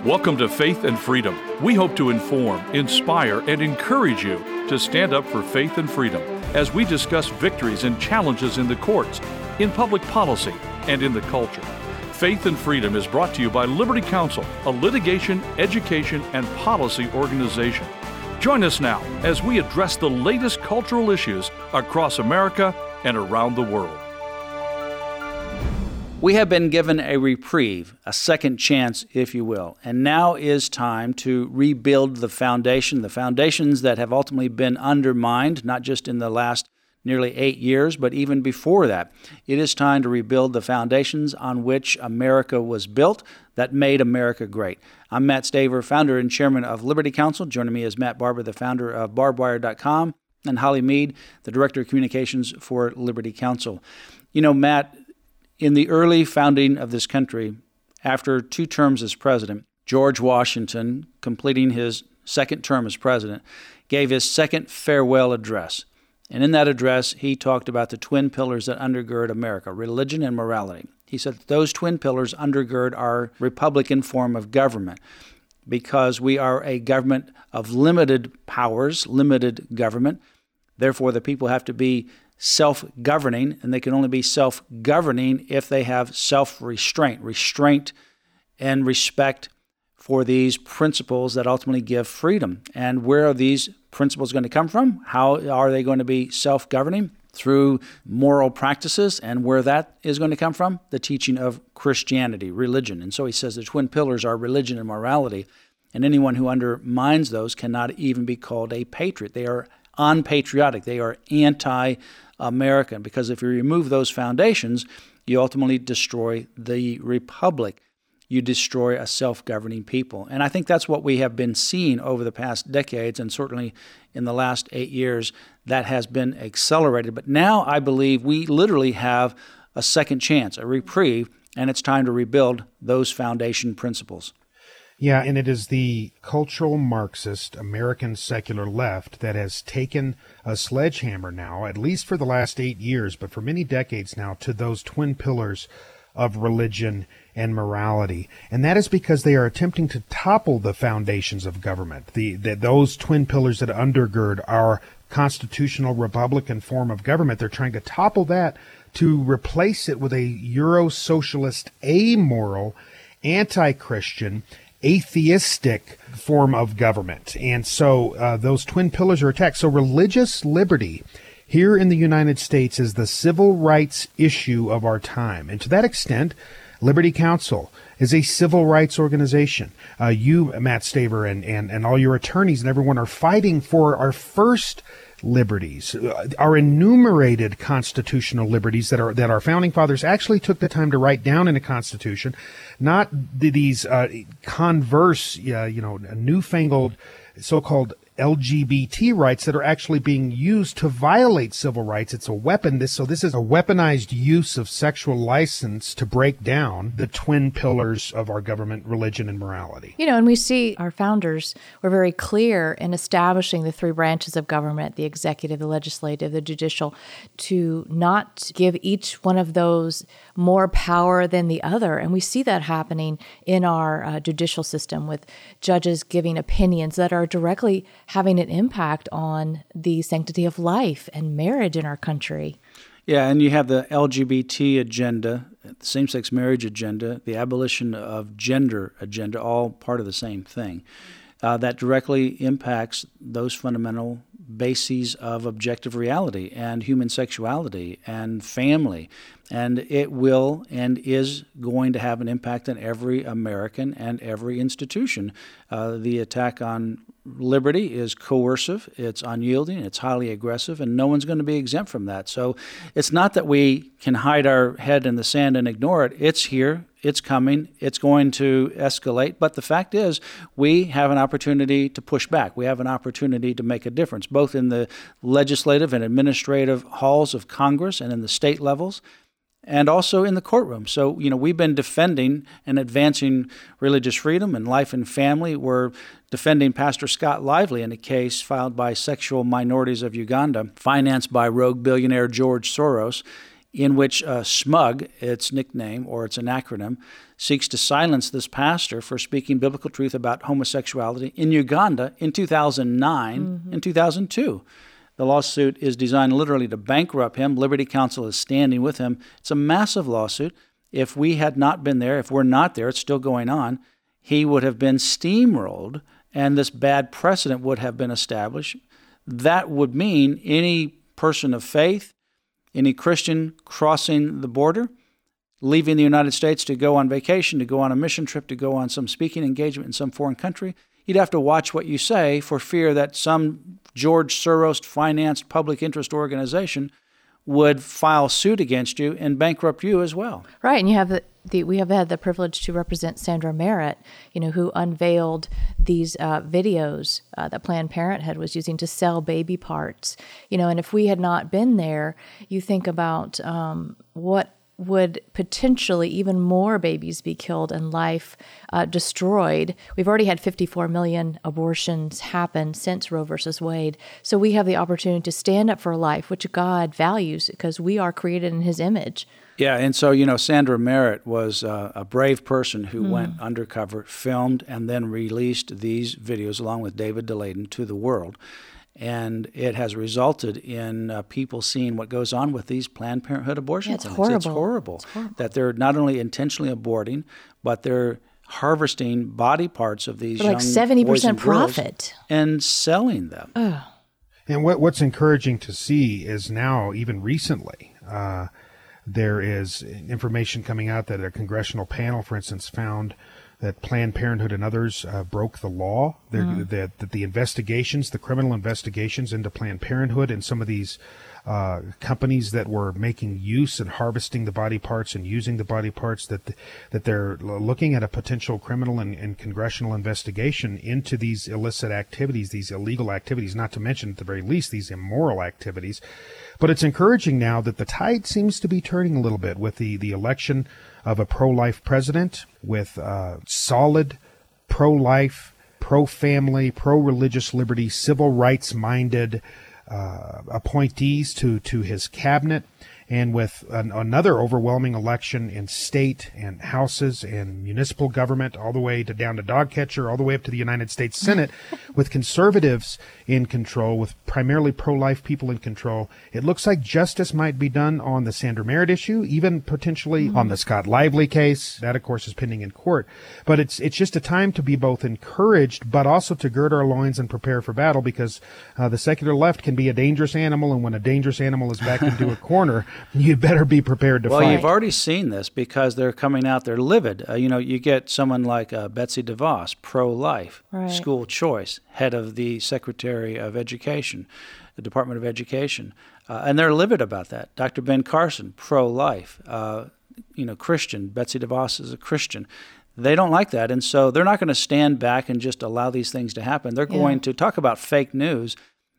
Welcome to Faith and Freedom. We hope to inform, inspire, and encourage you to stand up for faith and freedom as we discuss victories and challenges in the courts, in public policy, and in the culture. Faith and Freedom is brought to you by Liberty Counsel, a litigation, education, and policy organization. Join us now as we address the latest cultural issues across America and around the world. We have been given a reprieve, a second chance, if you will, and now is time to rebuild the foundations that have ultimately been undermined, not just in the last nearly 8 years, but even before that. It is time to rebuild the foundations on which America was built that made America great. I'm Matt Staver, founder and chairman of Liberty Counsel. Joining me is Matt Barber, the founder of barbedwire.com, and Holly Mead, the director of communications for Liberty Counsel. You know, Matt, in the early founding of this country, after 2 terms as president, George Washington, completing his second term as president, gave his second farewell address. And in that address, he talked about the twin pillars that undergird America, religion and morality. He said that those twin pillars undergird our Republican form of government because we are a government of limited powers, limited government. Therefore, the people have to be self-governing, and they can only be self-governing if they have restraint and respect for these principles that ultimately give freedom. And where are these principles going to come from? How are they going to be self-governing? Through moral practices, and where that is going to come from? The teaching of Christianity, religion. And so he says the twin pillars are religion and morality, and anyone who undermines those cannot even be called a patriot. They are unpatriotic. They are anti-American, because if you remove those foundations, you ultimately destroy the republic. You destroy a self-governing people. And I think that's what we have been seeing over the past decades, and certainly in the last 8 years, that has been accelerated. But now I believe we literally have a second chance, a reprieve, and it's time to rebuild those foundation principles. Yeah, and it is the cultural Marxist American secular left that has taken a sledgehammer now, at least for the last 8 years, but for many decades now, to those twin pillars of religion and morality. And that is because they are attempting to topple the foundations of government, those twin pillars that undergird our constitutional Republican form of government. They're trying to topple that to replace it with a Euro-socialist, amoral, anti-Christian, atheistic form of government. And so those twin pillars are attacked. So religious liberty here in the United States is the civil rights issue of our time. And to that extent, Liberty Counsel is a civil rights organization. You, Matt Staver, and all your attorneys and everyone are fighting for our first liberties, our enumerated constitutional liberties that our founding fathers actually took the time to write down in a constitution, not these converse, newfangled so-called LGBT rights that are actually being used to violate civil rights. It's a weapon. This is a weaponized use of sexual license to break down the twin pillars of our government, religion, and morality. You know, and we see our founders were very clear in establishing the 3 branches of government, the executive, the legislative, the judicial, to not give each one of those more power than the other. And we see that happening in our judicial system with judges giving opinions that are directly having an impact on the sanctity of life and marriage in our country. Yeah, and you have the LGBT agenda, the same-sex marriage agenda, the abolition of gender agenda, all part of the same thing. That directly impacts those fundamental bases of objective reality and human sexuality and family. And it will and is going to have an impact on every American and every institution. The attack on liberty is coercive, it's unyielding, it's highly aggressive, and no one's going to be exempt from that. So it's not that we can hide our head in the sand and ignore it. It's here, it's coming, it's going to escalate. But the fact is, we have an opportunity to push back. We have an opportunity to make a difference, both in the legislative and administrative halls of Congress and in the state levels, and also in the courtroom. So, we've been defending and advancing religious freedom and life and family. We're defending Pastor Scott Lively in a case filed by Sexual Minorities of Uganda, financed by rogue billionaire George Soros, in which SMUG, its nickname or its an acronym, seeks to silence this pastor for speaking biblical truth about homosexuality in Uganda in 2009 and 2002. The lawsuit is designed literally to bankrupt him. Liberty Counsel is standing with him. It's a massive lawsuit. If we had not been there, if we're not there, it's still going on, he would have been steamrolled and this bad precedent would have been established. That would mean any person of faith, any Christian crossing the border, leaving the United States to go on vacation, to go on a mission trip, to go on some speaking engagement in some foreign country, you'd have to watch what you say for fear that some George Soros-financed public interest organization would file suit against you and bankrupt you as well. Right, and you have we have had the privilege to represent Sandra Merritt, who unveiled these videos that Planned Parenthood was using to sell baby parts. And if we had not been there, you think about what would potentially even more babies be killed and life destroyed. We've already had 54 million abortions happen since Roe versus Wade. So we have the opportunity to stand up for life, which God values because we are created in His image. Yeah, and so, Sandra Merritt was a brave person who went undercover, filmed, and then released these videos along with David DeLayden to the world. And it has resulted in people seeing what goes on with these Planned Parenthood abortion clinics. It's horrible that they're not only intentionally aborting, but they're harvesting body parts of these young like 70% boys and girls profit and selling them. And what's encouraging to see is now, even recently, there is information coming out that a congressional panel, for instance, found that Planned Parenthood and others broke the law, that the investigations, the criminal investigations into Planned Parenthood and some of these companies that were making use and harvesting the body parts and using the body parts, that they're looking at a potential criminal and congressional investigation into these illicit activities, these illegal activities, not to mention, at the very least, these immoral activities. But it's encouraging now that the tide seems to be turning a little bit with the election of a pro-life president, with solid pro-life, pro-family, pro-religious liberty, civil rights-minded appointees to his cabinet, and with another overwhelming election in state and houses and municipal government, all the way down to dog catcher, all the way up to the United States Senate, with conservatives in control, with primarily pro-life people in control. It looks like justice might be done on the Sandra Merritt issue, even potentially on the Scott Lively case. That, of course, is pending in court. But it's just a time to be both encouraged, but also to gird our loins and prepare for battle, because the secular left can be a dangerous animal, and when a dangerous animal is backed into a corner, you better be prepared to fight. Well, you've already seen this because they're coming out, they're livid. You get someone like Betsy DeVos, pro-life, school choice, head of the Secretary of Education, the Department of Education, and they're livid about that. Dr. Ben Carson, pro-life, Christian. Betsy DeVos is a Christian. They don't like that, and so they're not going to stand back and just allow these things to happen. They're going to talk about fake news.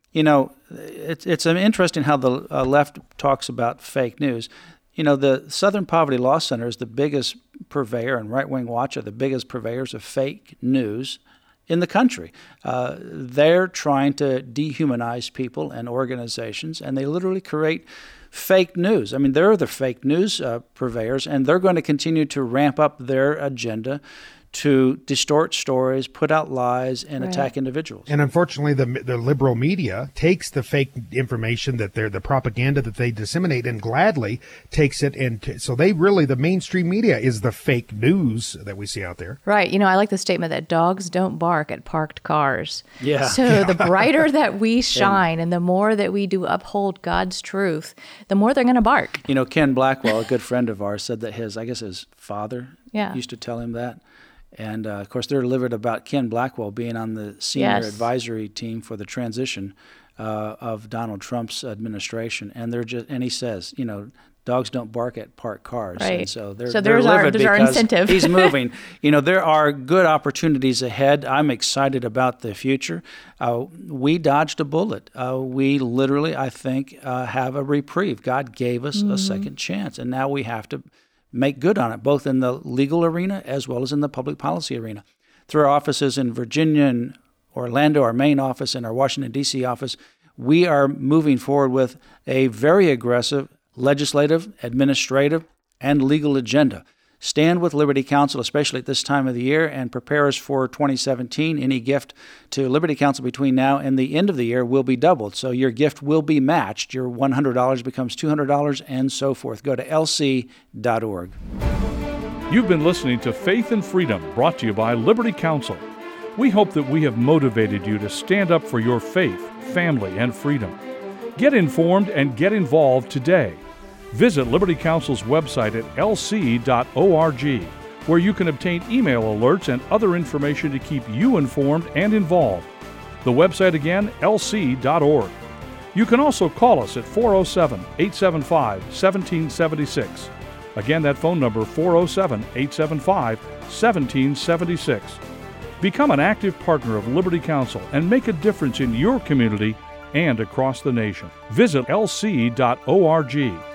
It's interesting how the left talks about fake news. The Southern Poverty Law Center is the biggest purveyor, and Right Wing Watch are the biggest purveyors of fake news in the country. They're trying to dehumanize people and organizations, and they literally create fake news. I mean, they're the fake news purveyors, and they're going to continue to ramp up their agenda to distort stories, put out lies, and attack individuals. And unfortunately, the liberal media takes the fake information, the propaganda that they disseminate, and gladly takes it. And so the mainstream media is the fake news that we see out there. Right. I like the statement that dogs don't bark at parked cars. Yeah. So the brighter that we shine and the more that we do uphold God's truth, the more they're going to bark. Ken Blackwell, a good friend of ours, said that his father used to tell him that. And, of course, they're livid about Ken Blackwell being on the senior advisory team for the transition of Donald Trump's administration. And he says, dogs don't bark at parked cars. Right. And so they're there's livid there's our because incentive. He's moving. There are good opportunities ahead. I'm excited about the future. We dodged a bullet. We literally, I think, have a reprieve. God gave us a second chance, and now we have to make good on it, both in the legal arena as well as in the public policy arena. Through our offices in Virginia and Orlando, our main office, and our Washington, D.C. office, we are moving forward with a very aggressive legislative, administrative, and legal agenda. Stand with Liberty Counsel, especially at this time of the year, and prepare us for 2017. Any gift to Liberty Counsel between now and the end of the year will be doubled. So your gift will be matched. Your $100 becomes $200 and so forth. Go to lc.org. You've been listening to Faith and Freedom, brought to you by Liberty Counsel. We hope that we have motivated you to stand up for your faith, family, and freedom. Get informed and get involved today. Visit Liberty Counsel's website at lc.org, where you can obtain email alerts and other information to keep you informed and involved. The website again, lc.org. You can also call us at 407-875-1776. Again, that phone number, 407-875-1776. Become an active partner of Liberty Counsel and make a difference in your community and across the nation. Visit lc.org.